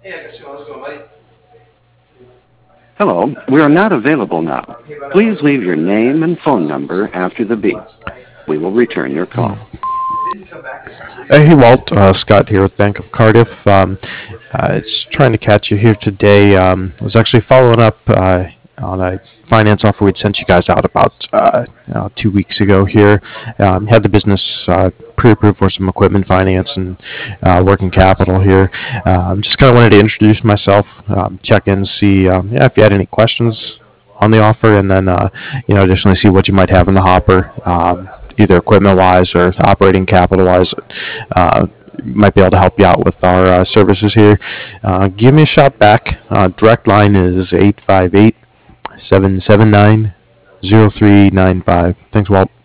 Hello, we are not available now. Please leave your name and phone number after the beep. We will return your call. Hey Walt, Scott here with Bank of Cardiff. It's trying to catch you here today. I was actually following up on a finance offer we'd sent you guys out about 2 weeks ago here. Had the business pre-approved for some equipment finance and working capital here. Just kind of wanted to introduce myself, check in, see if you had any questions on the offer, and then additionally see what you might have in the hopper, either equipment-wise or operating capital-wise. Might be able to help you out with our services here. Give me a shot back. Direct line is 858-779-0395. Thanks, Walt.